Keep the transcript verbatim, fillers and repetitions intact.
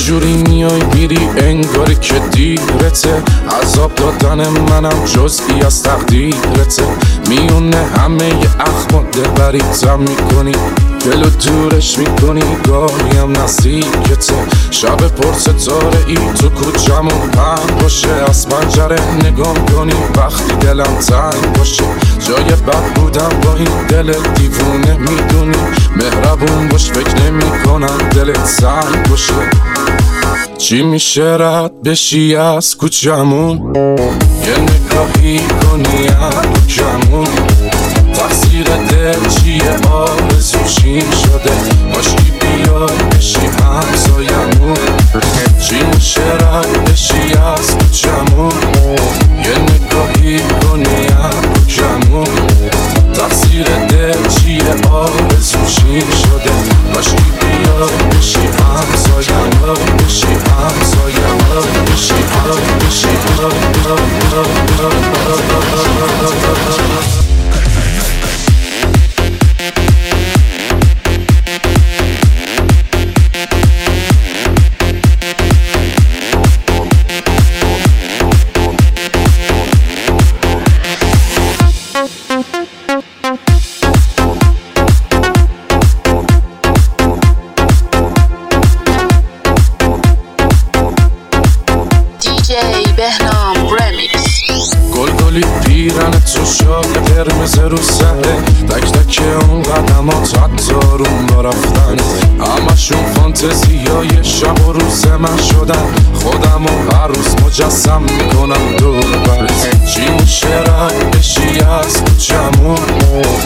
جوری میای میری انگاری که دیرته، عذاب دادن منم جزئی از تقدیرته. میونه همه ی اخمال دلبری تم میکنی، دلو دورش میکنی، گاهی هم نزدیکته. شب پر ستاره ای تو کوچمون پهن باشه، از پنجره نگاه کنی وقتی دلم تنگ باشه. جای بد بودم با این دل دیوونه میدونی، مهربون باش فکر نمی کنم دلت سنگ باشه. چی میشه رد بشی از کوچمون، یه نگاهی کنی هم کمون. تقصیر دل چیه آرزو چین شده، باشی بیای بشی همسایمون. چی میشه رد بشی از کوچمون، یه نگاهی کنی هم کمون. تقصیر دل چیه آرزو چین شده، باشی بیای بشی همسایمون. بشی همسایمون، بشی همسایمون، بشی پیرن تو شاله قرمز رو سره، تک تک اون قدمات حتی روم رفتن، همشون فانتزی های شب و روز من شدن. خودم و هر روز مجسم میکنم دور برت. چی میشه رد بشی از کوچمون،